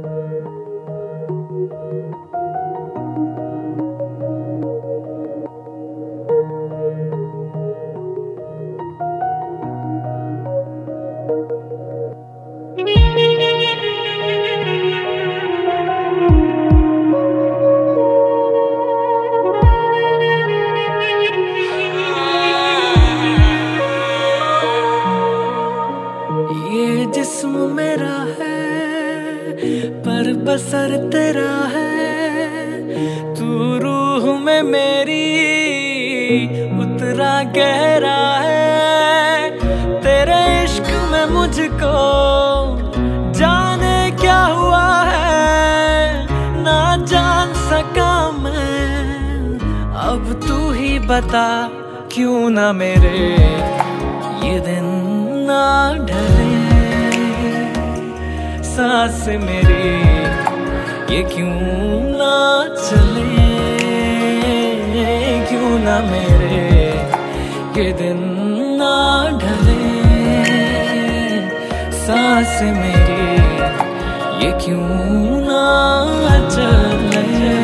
ये जिस्म मेरा है पर बसर तेरा है, तू रूह में मेरी उतरा गहरा है। तेरे इश्क में मुझको जाने क्या हुआ है, ना जान सका मैं। अब तू ही बता क्यों ना मेरे ये दिन ना ढले, सांस मेरी ये क्यों ना चले, क्यों ना मेरे ये दिन ना ढले, सांस मेरी ये क्यों ना चले।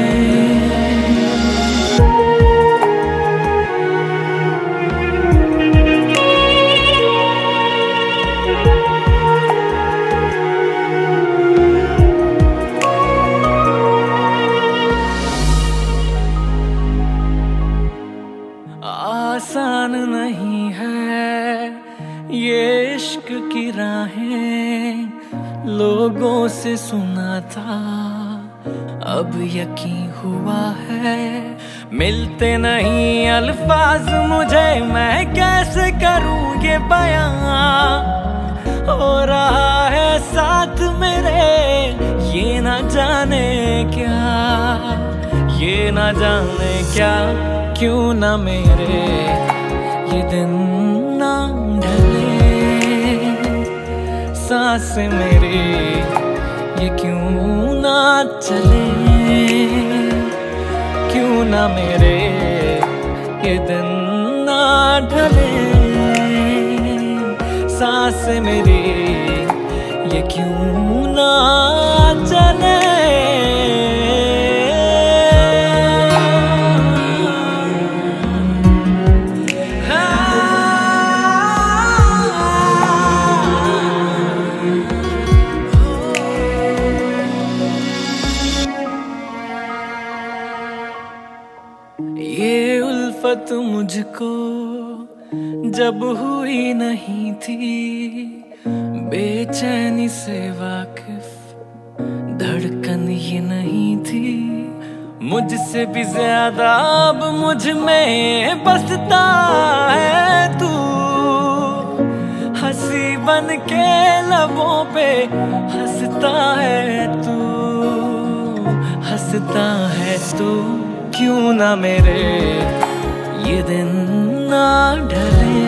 आसान नहीं है ये इश्क की राहें, लोगों से सुना था अब यकीन हुआ है। मिलते नहीं अल्फाज मुझे, मैं कैसे करूं ये बयां। हो रहा है साथ मेरे ये ना जाने क्या, ये ना जाने क्या। क्यों ना मेरे ये दिन ना ढले, सांस मेरी ये क्यों ना चले, क्यों ना मेरे ये दिन ना ढले, सांस मेरी ये क्यों ना चले। ये उल्फत मुझको जब हुई नहीं थी, बेचैनी से वाकिफ धड़कन ये नहीं थी। मुझसे भी ज्यादा अब मुझ में बसता है तू, हंसी बन के लबों पे हंसता है तू, हंसता है तू। क्यों ना मेरे ये दिन ना ढले,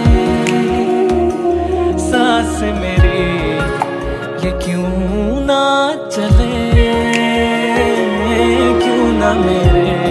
सांस मेरी ये क्यों ना चले, क्यों ना मेरे